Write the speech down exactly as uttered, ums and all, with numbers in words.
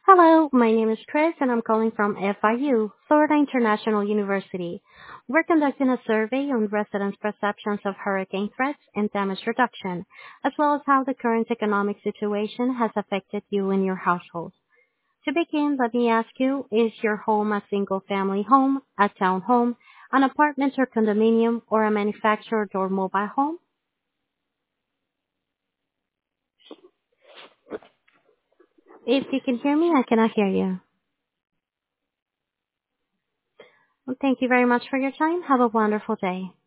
Hello, my name is Chris and I'm calling from F I U, Florida International University. We're conducting a survey on residents' perceptions of hurricane threats and damage reduction, as well as how the current economic situation has affected you and your household. To begin, let me ask you, is your home a single-family home, a townhome, an apartment or condominium, or a manufactured or mobile home? If you can hear me, I cannot hear you. Well, thank you very much for your time. Have a wonderful day.